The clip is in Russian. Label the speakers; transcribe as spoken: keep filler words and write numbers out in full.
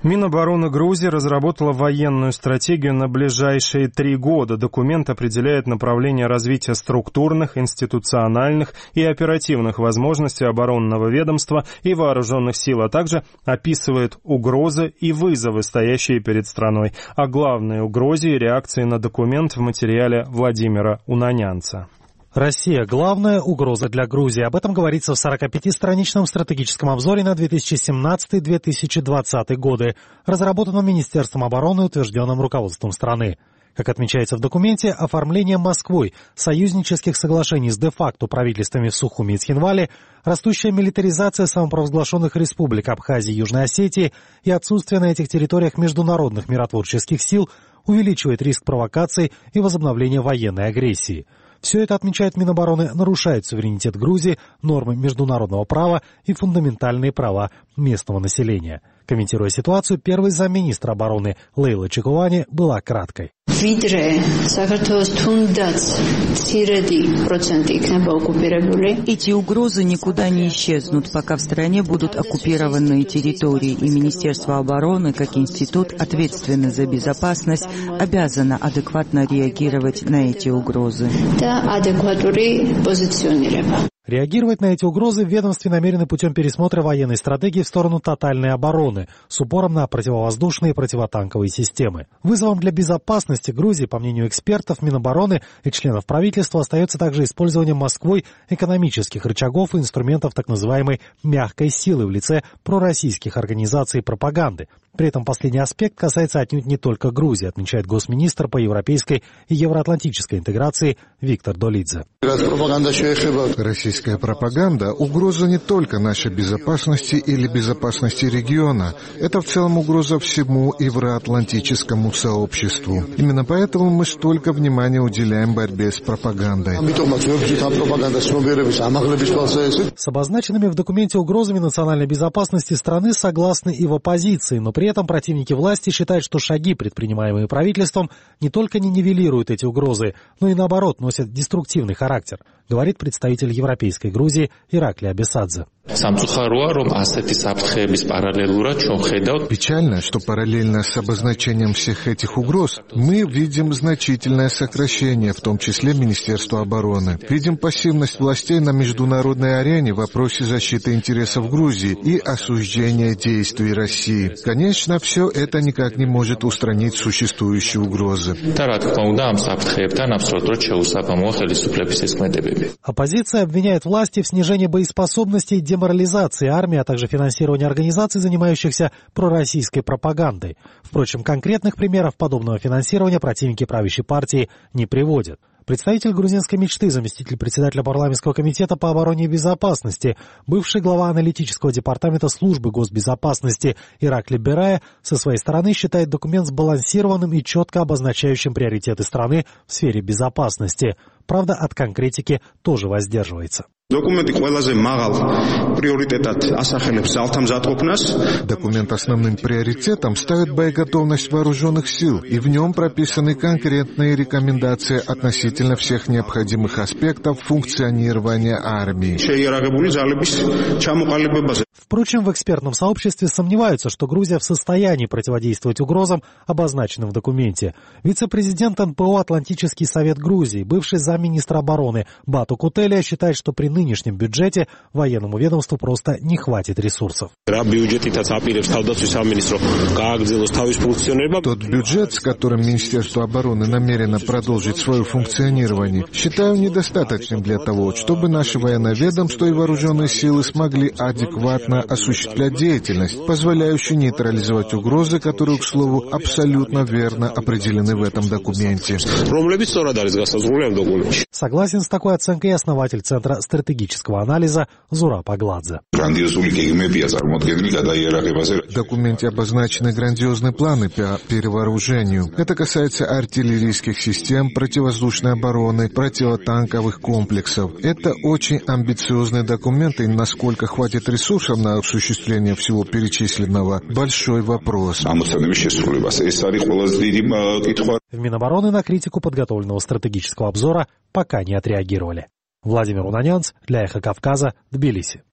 Speaker 1: Минобороны Грузии разработала военную стратегию на ближайшие три года. Документ определяет направление развития структурных, институциональных и оперативных возможностей оборонного ведомства и вооруженных сил, а также описывает угрозы и вызовы, стоящие перед страной. О главной угрозе и реакции на документ в материале Владимира Унанянца.
Speaker 2: Россия – главная угроза для Грузии. Об этом говорится в сорокапятистраничном стратегическом обзоре на две тысячи семнадцатый — две тысячи двадцатый годы, разработанном Министерством обороны и утвержденном руководством страны. Как отмечается в документе, оформление Москвой союзнических соглашений с де-факто правительствами в Сухуми и Цхинвале, растущая милитаризация самопровозглашенных республик Абхазии и Южной Осетии и отсутствие на этих территориях международных миротворческих сил увеличивает риск провокаций и возобновления военной агрессии. Все это, отмечает Минобороны, нарушает суверенитет Грузии, нормы международного права и фундаментальные права местного населения. Комментируя ситуацию, первый замминистра обороны Лейла Чекулани была краткой.
Speaker 3: Эти угрозы никуда не исчезнут, пока в стране будут оккупированные территории, и Министерство обороны, как институт, ответственный за безопасность, обязано адекватно реагировать на эти угрозы.
Speaker 2: Реагировать на эти угрозы в ведомстве намерены путем пересмотра военной стратегии в сторону тотальной обороны с упором на противовоздушные и противотанковые системы. Вызовом для безопасности Грузии, по мнению экспертов Минобороны и членов правительства, остается также использование Москвой экономических рычагов и инструментов так называемой «мягкой силы» в лице пророссийских организаций пропаганды. При этом последний аспект касается отнюдь не только Грузии, отмечает госминистр по европейской и евроатлантической интеграции Виктор Долидзе.
Speaker 4: Российская пропаганда – угроза не только нашей безопасности или безопасности региона. Это в целом угроза всему евроатлантическому сообществу. Именно поэтому мы столько внимания уделяем борьбе с пропагандой.
Speaker 2: С обозначенными в документе угрозами национальной безопасности страны согласны и в оппозиции, но при этом противники власти считают, что шаги, предпринимаемые правительством, не только не нивелируют эти угрозы, но и наоборот носят деструктивный характер, говорит представитель европейской Грузии Ираклий Абесадзе.
Speaker 4: Печально, что параллельно с обозначением всех этих угроз мы видим значительное сокращение, в том числе Министерства обороны. Видим пассивность властей на международной арене в вопросе защиты интересов Грузии и осуждения действий России. Конечно, все это никак не может устранить существующие угрозы.
Speaker 2: Оппозиция обвиняет власти в снижении боеспособности и деморализации армии, а также финансировании организаций, занимающихся пророссийской пропагандой. Впрочем, конкретных примеров подобного финансирования противники правящей партии не приводят. Представитель грузинской мечты, заместитель председателя парламентского комитета по обороне и безопасности, бывший глава аналитического департамента службы госбезопасности Ираклий Берая со своей стороны считает документ сбалансированным и четко обозначающим приоритеты страны в сфере безопасности. Правда, от конкретики тоже воздерживается.
Speaker 4: Документ основным приоритетом ставит боеготовность вооруженных сил, и в нем прописаны конкретные рекомендации относительно всех необходимых аспектов функционирования армии.
Speaker 2: Впрочем, в экспертном сообществе сомневаются, что Грузия в состоянии противодействовать угрозам, обозначенным в документе. Вице-президент эн пэ о «Атлантический совет Грузии», бывший замминистра обороны Бату Кутелия, считает, что при нынешнем бюджете военному ведомству просто не хватит ресурсов.
Speaker 4: Тот бюджет, с которым Министерство обороны намерено продолжить свое функционирование, считаю недостаточным для того, чтобы наше военное ведомство и вооруженные силы смогли адекватно осуществлять деятельность, позволяющую нейтрализовать угрозы, которые, к слову, абсолютно верно определены в этом документе.
Speaker 2: Согласен с такой оценкой и основатель Центра стратегического анализа Зураб Агладзе.
Speaker 4: В документе обозначены грандиозные планы по перевооружению. Это касается артиллерийских систем, противовоздушной обороны, противотанковых комплексов. Это очень амбициозный документ, и насколько хватит ресурсов на осуществление всего перечисленного – большой вопрос.
Speaker 2: В Минобороны на критику подготовленного стратегического обзора пока не отреагировали. Владимир Унанянц для Эхо Кавказа, Тбилиси.